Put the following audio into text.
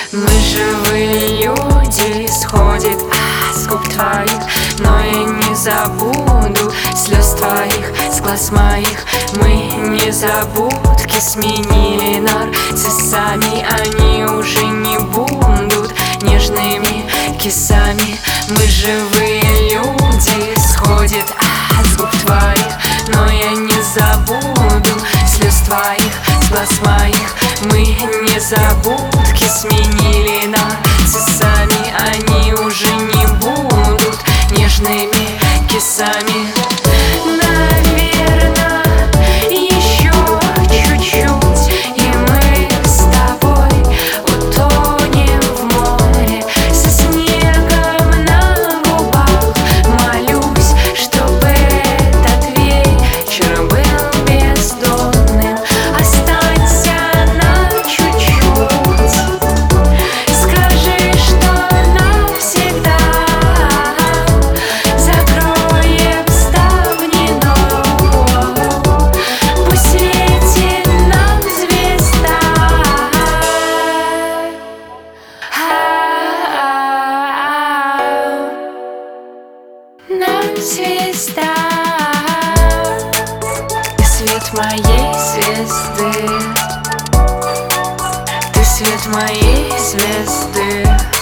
Мы живые люди, сходит с губ твоих, но я не забуду слез твоих, с глаз моих. Мы незабудки сменили нарциссами, они уже не будут нежными кисами. Мы живые люди, сходит с губ твоих, но я не забуду слез твоих, с глаз моих. Мы незабудки сменили нарциссами, они уже не будут нежными кисами. Наверно, еще чуть-чуть, и мы с тобой утонем в море со снегом на губах. Молюсь, чтобы этот вечер был бездонным. Останься на чуть-чуть, скажи, что навсегда закроем ставни, но пусть светит нам звезда. Нам звезда. Ты свет моей звезды, ты свет моей звезды.